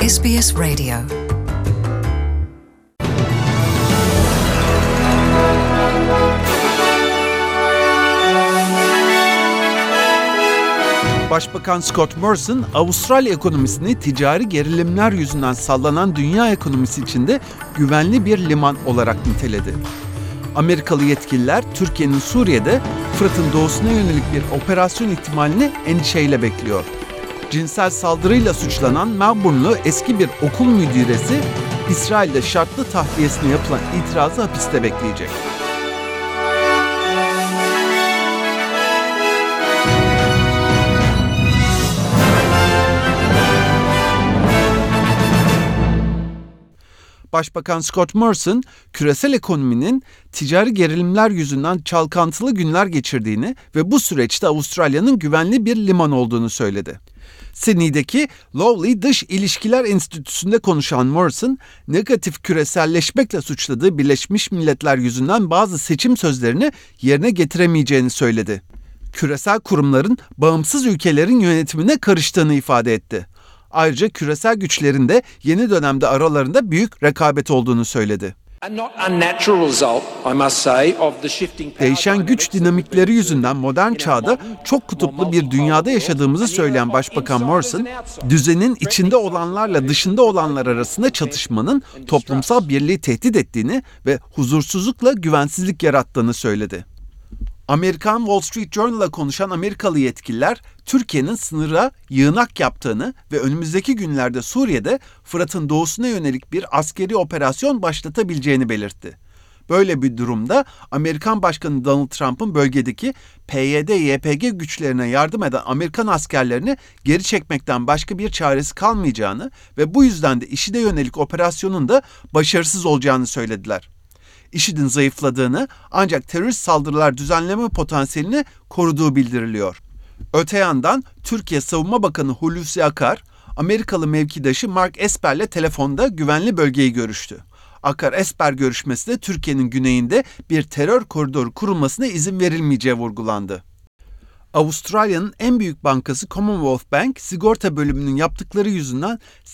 SBS Radio. Başbakan Scott Morrison, Avustralya ekonomisini ticari gerilimler yüzünden sallanan dünya ekonomisi içinde güvenli bir liman olarak niteledi. Amerikalı yetkililer, Türkiye'nin Suriye'de Fırat'ın doğusuna yönelik bir operasyon ihtimalini endişeyle bekliyor. Cinsel saldırıyla suçlanan Melbourne'lu eski bir okul müdiresi, İsrail'de şartlı tahliyesine yapılan itirazı hapiste bekleyecek. Başbakan Scott Morrison, küresel ekonominin ticari gerilimler yüzünden çalkantılı günler geçirdiğini ve bu süreçte Avustralya'nın güvenli bir liman olduğunu söyledi. Sydney'deki Lowley Dış İlişkiler Enstitüsü'nde konuşan Morrison, negatif küreselleşmekle suçladığı Birleşmiş Milletler yüzünden bazı seçim sözlerini yerine getiremeyeceğini söyledi. Küresel kurumların bağımsız ülkelerin yönetimine karıştığını ifade etti. Ayrıca küresel güçlerin de yeni dönemde aralarında büyük rekabet olduğunu söyledi. Değişen güç dinamikleri yüzünden modern çağda çok kutuplu bir dünyada yaşadığımızı söyleyen Başbakan Morrison, düzenin içinde olanlarla dışında olanlar arasında çatışmanın toplumsal birliği tehdit ettiğini ve huzursuzlukla güvensizlik yarattığını söyledi. Amerikan Wall Street Journal'a konuşan Amerikalı yetkililer, Türkiye'nin sınıra yığınak yaptığını ve önümüzdeki günlerde Suriye'de Fırat'ın doğusuna yönelik bir askeri operasyon başlatabileceğini belirtti. Böyle bir durumda Amerikan Başkanı Donald Trump'ın bölgedeki PYD-YPG güçlerine yardım eden Amerikan askerlerini geri çekmekten başka bir çaresi kalmayacağını ve bu yüzden de IŞİD'e yönelik operasyonun da başarısız olacağını söylediler. IŞİD'in zayıfladığını ancak terörist saldırılar düzenleme potansiyelini koruduğu bildiriliyor. Öte yandan Türkiye Savunma Bakanı Hulusi Akar, Amerikalı mevkidaşı Mark Esper'le telefonda güvenli bölgeyi görüştü. Akar-Esper görüşmesi de Türkiye'nin güneyinde bir terör koridoru kurulmasına izin verilmeyeceği vurgulandı. Avustralya'nın en büyük bankası Commonwealth Bank, sigorta bölümünün yaptıkları yüzünden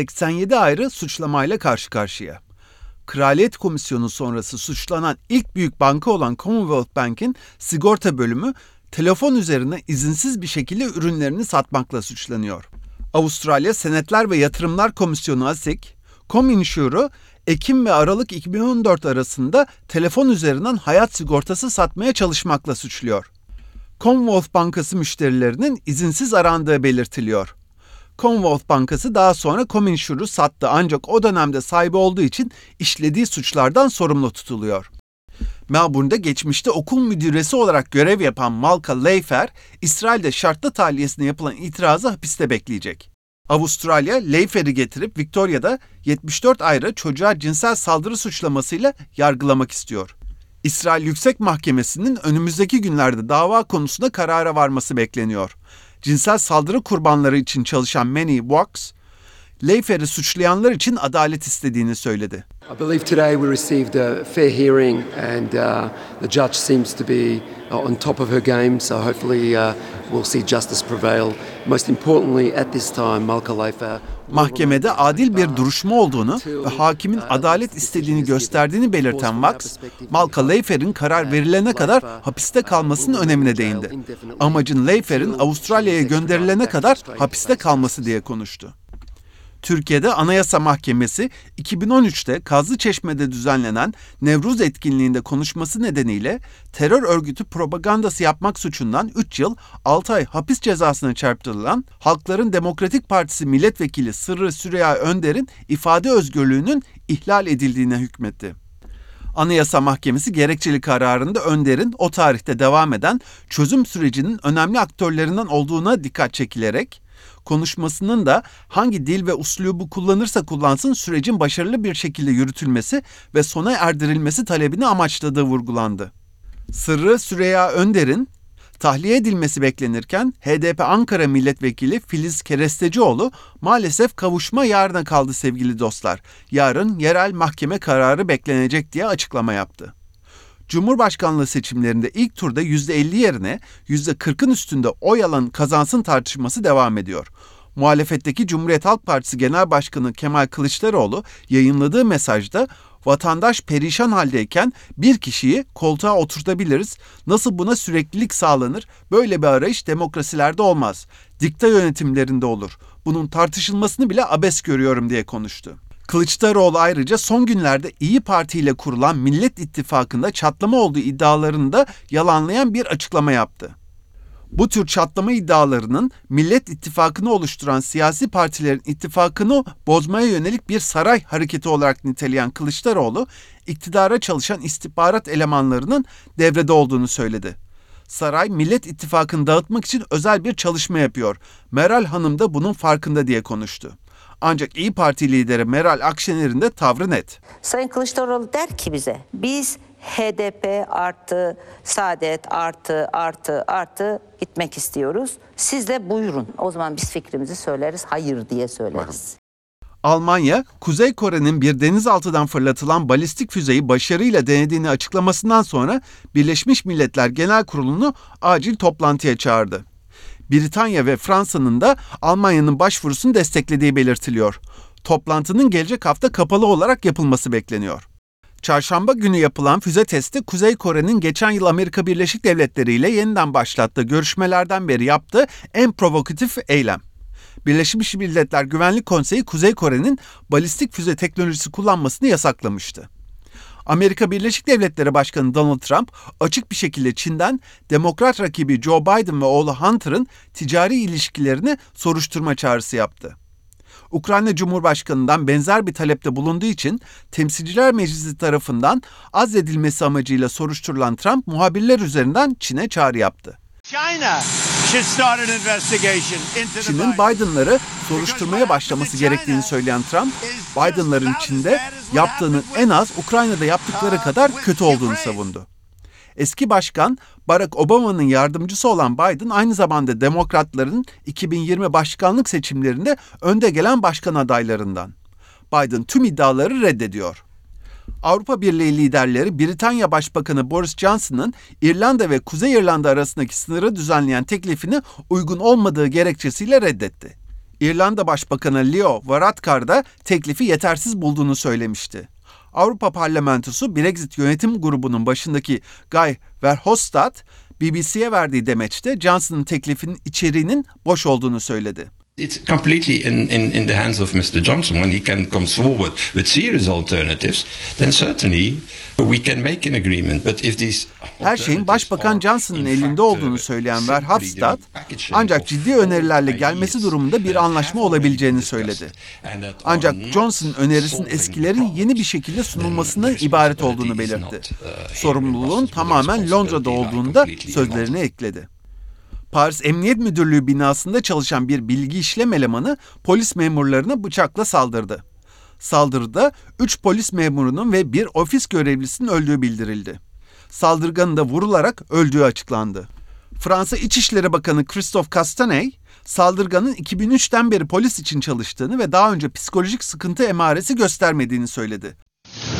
87 ayrı suçlamayla karşı karşıya. Kraliyet Komisyonu sonrası suçlanan ilk büyük banka olan Commonwealth Bank'in sigorta bölümü telefon üzerine izinsiz bir şekilde ürünlerini satmakla suçlanıyor. Avustralya Senetler ve Yatırımlar Komisyonu ASIC, ComInsure'u Ekim ve Aralık 2014 arasında telefon üzerinden hayat sigortası satmaya çalışmakla suçluyor. Commonwealth Bankası müşterilerinin izinsiz arandığı belirtiliyor. Commonwealth Bankası daha sonra ComInsure'u sattı ancak o dönemde sahibi olduğu için işlediği suçlardan sorumlu tutuluyor. Melbourne'de geçmişte okul müdüresi olarak görev yapan Malka Leifer, İsrail'de şartlı tahliyesine yapılan itirazı hapiste bekleyecek. Avustralya, Leifer'i getirip Victoria'da 74 ayrı çocuğa cinsel saldırı suçlamasıyla yargılamak istiyor. İsrail Yüksek Mahkemesi'nin önümüzdeki günlerde dava konusunda karara varması bekleniyor. Cinsel saldırı kurbanları için çalışan Manny Waks, Leifer'i suçlayanlar için adalet istediğini söyledi. I believe today we received a fair hearing and the judge seems to be on top of her game, so hopefully we'll see justice prevail. Most importantly at this time Malka Leifer Mahkemede adil bir duruşma olduğunu ve hakimin adalet istediğini gösterdiğini belirten Waks, Malka Leifer'in karar verilene kadar hapiste kalmasının önemine değindi. Amacın Leifer'in Avustralya'ya gönderilene kadar hapiste kalması diye konuştu. Türkiye'de Anayasa Mahkemesi 2013'te Kazlıçeşme'de düzenlenen Nevruz etkinliğinde konuşması nedeniyle terör örgütü propagandası yapmak suçundan 3 yıl 6 ay hapis cezasına çarptırılan Halkların Demokratik Partisi Milletvekili Sırrı Süreyya Önder'in ifade özgürlüğünün ihlal edildiğine hükmetti. Anayasa Mahkemesi gerekçeli kararında Önder'in o tarihte devam eden çözüm sürecinin önemli aktörlerinden olduğuna dikkat çekilerek, konuşmasının da hangi dil ve uslubu kullanırsa kullansın sürecin başarılı bir şekilde yürütülmesi ve sona erdirilmesi talebini amaçladığı vurgulandı. Sırrı Süreyya Önder'in tahliye edilmesi beklenirken HDP Ankara Milletvekili Filiz Kerestecioğlu maalesef kavuşma yarına kaldı sevgili dostlar. Yarın yerel mahkeme kararı beklenecek diye açıklama yaptı. Cumhurbaşkanlığı seçimlerinde ilk turda %50 yerine %40'ın üstünde oy alan kazansın tartışması devam ediyor. Muhalefetteki Cumhuriyet Halk Partisi Genel Başkanı Kemal Kılıçdaroğlu yayınladığı mesajda vatandaş perişan haldeyken bir kişiyi koltuğa oturtabiliriz, nasıl buna süreklilik sağlanır, böyle bir arayış demokrasilerde olmaz, dikta yönetimlerinde olur, bunun tartışılmasını bile abes görüyorum diye konuştu. Kılıçdaroğlu ayrıca son günlerde İyi Parti ile kurulan Millet İttifakı'nda çatlama olduğu iddialarını da yalanlayan bir açıklama yaptı. Bu tür çatlama iddialarının Millet İttifakı'nı oluşturan siyasi partilerin ittifakını bozmaya yönelik bir saray hareketi olarak niteleyen Kılıçdaroğlu, iktidara çalışan istihbarat elemanlarının devrede olduğunu söyledi. Saray, Millet İttifakı'nı dağıtmak için özel bir çalışma yapıyor. Meral Hanım da bunun farkında diye konuştu. Ancak İyi Parti lideri Meral Akşener'in de tavrı net. Sayın Kılıçdaroğlu der ki bize, biz HDP artı, Saadet artı gitmek istiyoruz. Siz de buyurun. O zaman biz fikrimizi söyleriz, hayır diye söyleriz. Almanya, Kuzey Kore'nin bir denizaltıdan fırlatılan balistik füzeyi başarıyla denediğini açıklamasından sonra Birleşmiş Milletler Genel Kurulu'nu acil toplantıya çağırdı. Britanya ve Fransa'nın da Almanya'nın başvurusunu desteklediği belirtiliyor. Toplantının gelecek hafta kapalı olarak yapılması bekleniyor. Çarşamba günü yapılan füze testi Kuzey Kore'nin geçen yıl Amerika Birleşik Devletleri ile yeniden başlattığı görüşmelerden beri yaptığı en provokatif eylem. Birleşmiş Milletler Güvenlik Konseyi Kuzey Kore'nin balistik füze teknolojisi kullanmasını yasaklamıştı. Amerika Birleşik Devletleri Başkanı Donald Trump açık bir şekilde Çin'den Demokrat rakibi Joe Biden ve oğlu Hunter'ın ticari ilişkilerini soruşturma çağrısı yaptı. Ukrayna Cumhurbaşkanı'ndan benzer bir talepte bulunduğu için Temsilciler Meclisi tarafından azledilmesi amacıyla soruşturulan Trump muhabirler üzerinden Çin'e çağrı yaptı. Çin'in Biden'ları soruşturmaya başlaması gerektiğini söyleyen Trump, Biden'ların Çin'de yaptığının en az Ukrayna'da yaptıkları kadar kötü olduğunu savundu. Eski başkan Barack Obama'nın yardımcısı olan Biden aynı zamanda Demokratların 2020 başkanlık seçimlerinde önde gelen başkan adaylarından. Biden tüm iddiaları reddediyor. Avrupa Birliği liderleri Britanya Başbakanı Boris Johnson'ın İrlanda ve Kuzey İrlanda arasındaki sınırı düzenleyen teklifini uygun olmadığı gerekçesiyle reddetti. İrlanda Başbakanı Leo Varadkar da teklifi yetersiz bulduğunu söylemişti. Avrupa Parlamentosu Brexit Yönetim Grubu'nun başındaki Guy Verhofstadt, BBC'ye verdiği demeçte Johnson'ın teklifinin içeriğinin boş olduğunu söyledi. It's completely in the hands of Mr. Johnson. When he can come forward with serious alternatives, then certainly we can make an agreement. But if these her şeyin Başbakan Johnson'ın elinde olduğunu söyleyen Verhofstadt, ancak ciddi önerilerle gelmesi durumunda bir anlaşma olabileceğini söyledi. Ancak Johnson'ın önerisinin eskilerin yeni bir şekilde sunulmasından ibaret olduğunu belirtti. Sorumluluğun tamamen Londra'da olduğunu da sözlerine ekledi. Paris Emniyet Müdürlüğü binasında çalışan bir bilgi işlem elemanı polis memurlarına bıçakla saldırdı. Saldırıda 3 polis memurunun ve bir ofis görevlisinin öldüğü bildirildi. Saldırganın da vurularak öldüğü açıklandı. Fransa İçişleri Bakanı Christophe Castanet, saldırganın 2003'ten beri polis için çalıştığını ve daha önce psikolojik sıkıntı emaresi göstermediğini söyledi.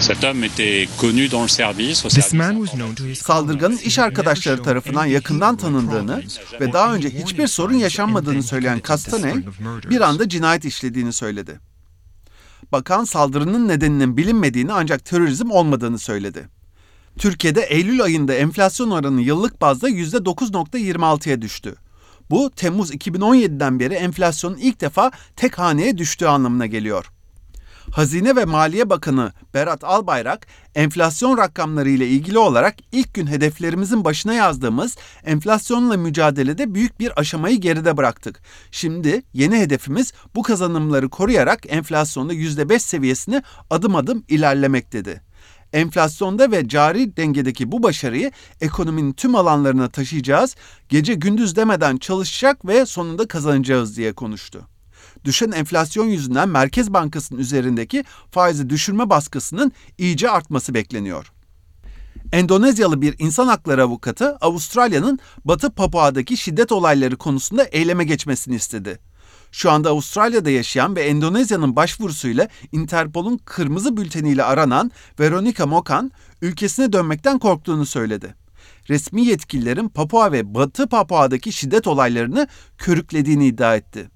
Saldırganın iş arkadaşları tarafından yakından tanındığını ve daha önce hiçbir sorun yaşanmadığını söyleyen Castanet, bir anda cinayet işlediğini söyledi. Bakan saldırının nedeninin bilinmediğini ancak terörizm olmadığını söyledi. Türkiye'de Eylül ayında enflasyon oranı yıllık bazda %9.26'ya düştü. Bu, Temmuz 2017'den beri enflasyonun ilk defa tek haneye düştüğü anlamına geliyor. Hazine ve Maliye Bakanı Berat Albayrak, enflasyon rakamları ile ilgili olarak ilk gün hedeflerimizin başına yazdığımız enflasyonla mücadelede büyük bir aşamayı geride bıraktık. Şimdi yeni hedefimiz bu kazanımları koruyarak enflasyonda %5 seviyesine adım adım ilerlemek dedi. Enflasyonda ve cari dengedeki bu başarıyı ekonominin tüm alanlarına taşıyacağız, gece gündüz demeden çalışacak ve sonunda kazanacağız diye konuştu. Düşen enflasyon yüzünden Merkez Bankası'nın üzerindeki faizi düşürme baskısının iyice artması bekleniyor. Endonezyalı bir insan hakları avukatı Avustralya'nın Batı Papua'daki şiddet olayları konusunda eyleme geçmesini istedi. Şu anda Avustralya'da yaşayan ve Endonezya'nın başvurusuyla Interpol'un kırmızı bülteniyle aranan Veronica Mokan, ülkesine dönmekten korktuğunu söyledi. Resmi yetkililerin Papua ve Batı Papua'daki şiddet olaylarını körüklediğini iddia etti.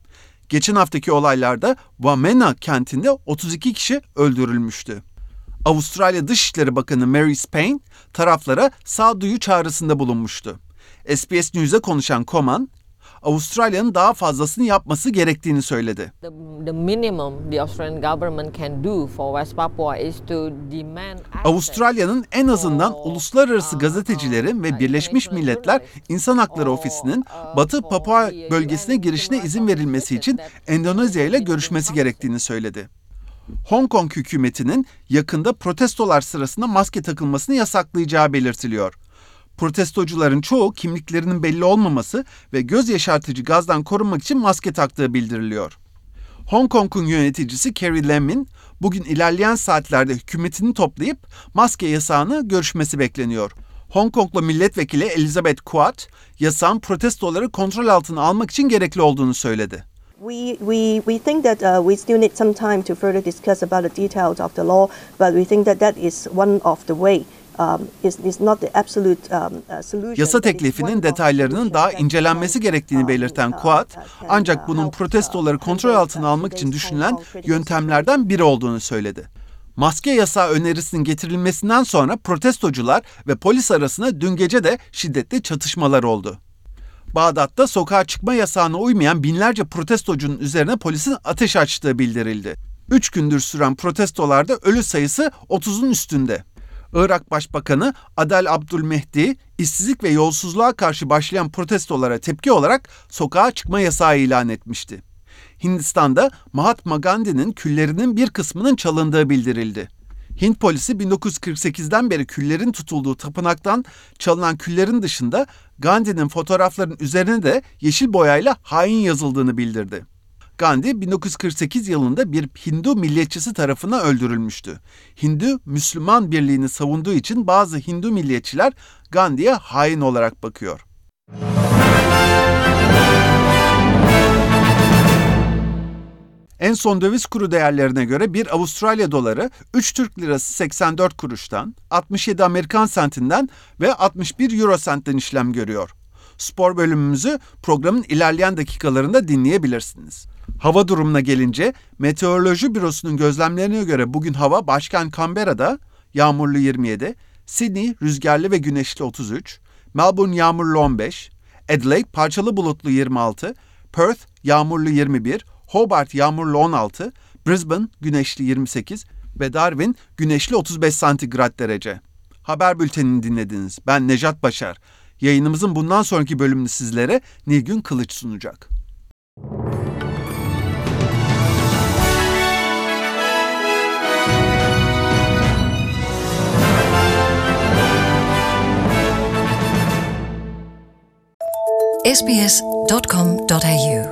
Geçen haftaki olaylarda Wamena kentinde 32 kişi öldürülmüştü. Avustralya Dışişleri Bakanı Mary Spain taraflara sağduyu çağrısında bulunmuştu. SBS News'e konuşan Coman, Avustralya'nın daha fazlasını yapması gerektiğini söyledi. The minimum the Australian government can do for West Papua is to demand Avustralya'nın en azından uluslararası gazetecilerin ve Birleşmiş Milletler İnsan Hakları Ofisi'nin Batı Papua bölgesine girişine izin verilmesi için Endonezya ile görüşmesi gerektiğini söyledi. Hong Kong hükümetinin yakında protestolar sırasında maske takılmasını yasaklayacağı belirtiliyor. Protestocuların çoğu kimliklerinin belli olmaması ve göz yaşartıcı gazdan korunmak için maske taktığı bildiriliyor. Hong Kong'un yöneticisi Carrie Lam'in bugün ilerleyen saatlerde hükümetini toplayıp maske yasağını görüşmesi bekleniyor. Hong Konglu milletvekili Elizabeth Quat, yasağın protestoları kontrol altına almak için gerekli olduğunu söyledi. We think that we still need some time to further discuss about the details of the law, but we think that is one of the way. Yasa teklifinin detaylarının daha incelenmesi gerektiğini belirten Quat, ancak bunun protestoları kontrol altına almak için düşünülen yöntemlerden biri olduğunu söyledi. Maske yasağı önerisinin getirilmesinden sonra protestocular ve polis arasında dün gece de şiddetli çatışmalar oldu. Bağdat'ta sokağa çıkma yasağına uymayan binlerce protestocunun üzerine polisin ateş açtığı bildirildi. 3 gündür süren protestolarda ölü sayısı 30'un üstünde. Irak Başbakanı Adel Abdülmehdi, işsizlik ve yolsuzluğa karşı başlayan protestolara tepki olarak sokağa çıkma yasağı ilan etmişti. Hindistan'da Mahatma Gandhi'nin küllerinin bir kısmının çalındığı bildirildi. Hint polisi 1948'den beri küllerin tutulduğu tapınaktan çalınan küllerin dışında Gandhi'nin fotoğraflarının üzerine de yeşil boyayla hain yazıldığını bildirdi. Gandhi 1948 yılında bir Hindu milliyetçisi tarafından öldürülmüştü. Hindu-Müslüman birliğini savunduğu için bazı Hindu milliyetçiler Gandhi'ye hain olarak bakıyor. En son döviz kuru değerlerine göre bir Avustralya doları 3 Türk lirası 84 kuruştan, 67 Amerikan sentinden ve 61 Euro sentten işlem görüyor. Spor bölümümüzü programın ilerleyen dakikalarında dinleyebilirsiniz. Hava durumuna gelince Meteoroloji Bürosu'nun gözlemlerine göre bugün hava başkent Canberra'da yağmurlu 27, Sydney rüzgarlı ve güneşli 33, Melbourne yağmurlu 15, Adelaide parçalı bulutlu 26, Perth yağmurlu 21, Hobart yağmurlu 16, Brisbane güneşli 28 ve Darwin güneşli 35 santigrat derece. Haber bültenini dinlediniz. Ben Nejat Başar. Yayınımızın bundan sonraki bölümünü sizlere Nilgün Kılıç sunacak. sbs.com.au